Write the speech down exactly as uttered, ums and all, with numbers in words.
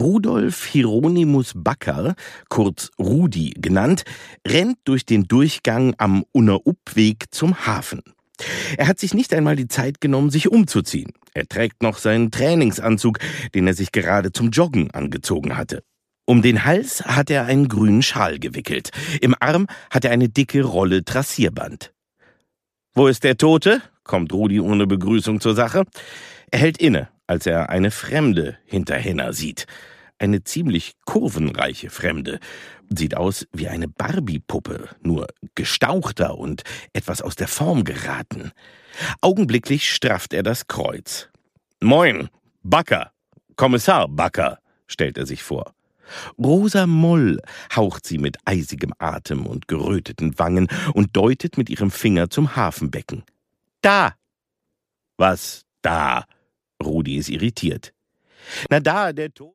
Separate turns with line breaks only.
Rudolf Hieronymus Backer, kurz Rudi genannt, rennt durch den Durchgang am Unna-Upp-Weg zum Hafen. Er hat sich nicht einmal die Zeit genommen, sich umzuziehen. Er trägt noch seinen Trainingsanzug, den er sich gerade zum Joggen angezogen hatte. Um den Hals hat er einen grünen Schal gewickelt. Im Arm hat er eine dicke Rolle Trassierband. »Wo ist der Tote?« kommt Rudi ohne Begrüßung zur Sache. Er hält inne, als er eine Fremde hinter Henna sieht. Eine ziemlich kurvenreiche Fremde. Sieht aus wie eine Barbie-Puppe, nur gestauchter und etwas aus der Form geraten. Augenblicklich strafft er das Kreuz. »Moin, Backer, Kommissar Backer«, stellt er sich vor. Rosa Moll haucht sie mit eisigem Atem und geröteten Wangen und deutet mit ihrem Finger zum Hafenbecken. »Da!« »Was da?« Rudi ist irritiert. »Na da, der Tod.«